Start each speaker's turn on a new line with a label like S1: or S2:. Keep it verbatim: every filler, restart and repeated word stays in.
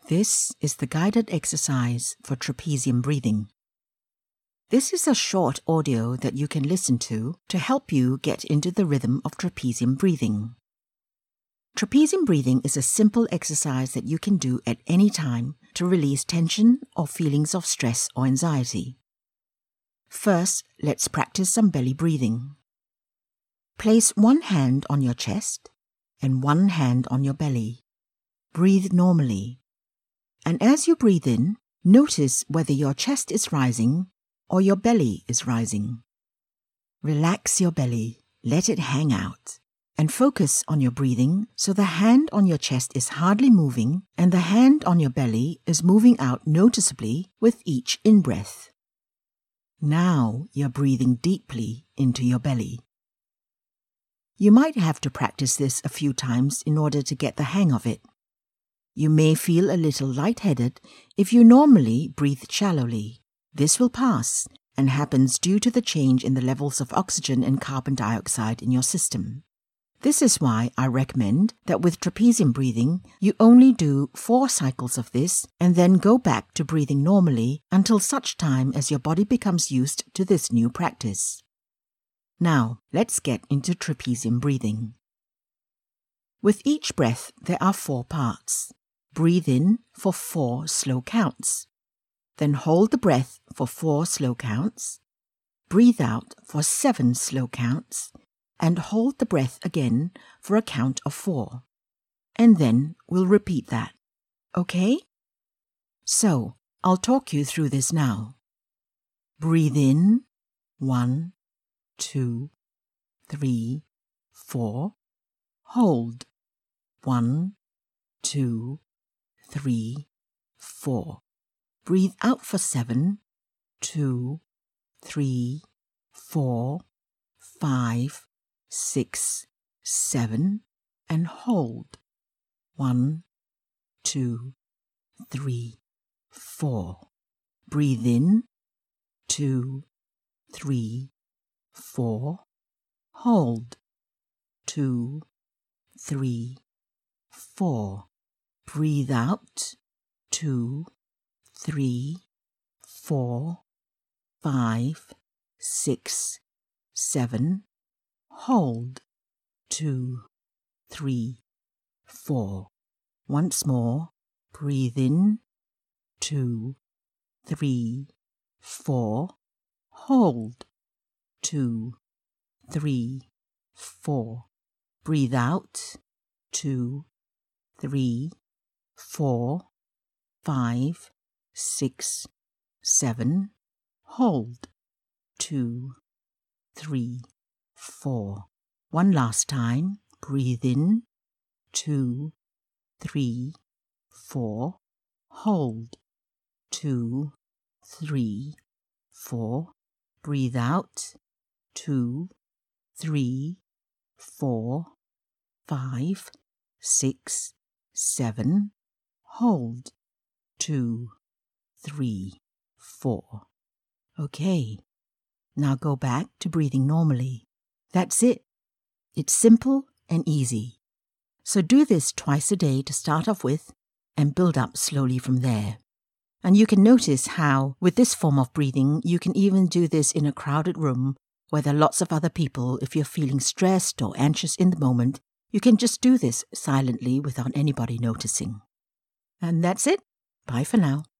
S1: This is the guided exercise for trapezium breathing. This is a short audio that you can listen to to help you get into the rhythm of trapezium breathing. Trapezium breathing is a simple exercise that you can do at any time to release tension or feelings of stress or anxiety. First, let's practice some belly breathing. Place one hand on your chest and one hand on your belly. Breathe normally. And as you breathe in, notice whether your chest is rising or your belly is rising. Relax your belly, let it hang out, and focus on your breathing so the hand on your chest is hardly moving and the hand on your belly is moving out noticeably with each in-breath. Now you're breathing deeply into your belly. You might have to practice this a few times in order to get the hang of it. You may feel a little lightheaded if you normally breathe shallowly. This will pass and happens due to the change in the levels of oxygen and carbon dioxide in your system. This is why I recommend that with trapezium breathing, you only do four cycles of this and then go back to breathing normally until such time as your body becomes used to this new practice. Now, let's get into trapezium breathing. With each breath, there are four parts. Breathe in for four slow counts. Then hold the breath for four slow counts. Breathe out for seven slow counts. And hold the breath again for a count of four. And then we'll repeat that. Okay? So, I'll talk you through this now. Breathe in. One, two, three, four. Hold. One, two, three, four. Breathe out for seven, two, three, four, five, six, seven, and hold. One, two, three, four. Breathe in, two, three, four. Hold. Two, three, four. Breathe out, two, three, four, five, six, seven. Hold, two, three, four. Once more, breathe in, two, three, four. Hold, two, three, four. Breathe out, two, three, four, five, six, seven. Hold, two, three, four. One last time. Breathe in, two, three, four. Hold, two, three, four. Breathe out, two, three, four, five, six, seven. Hold, two, three, four. Okay. Now go back to breathing normally. That's it. It's simple and easy. So do this twice a day to start off with and build up slowly from there. And you can notice how, with this form of breathing, you can even do this in a crowded room where there are lots of other people. If you're feeling stressed or anxious in the moment, you can just do this silently without anybody noticing. And that's it. Bye for now.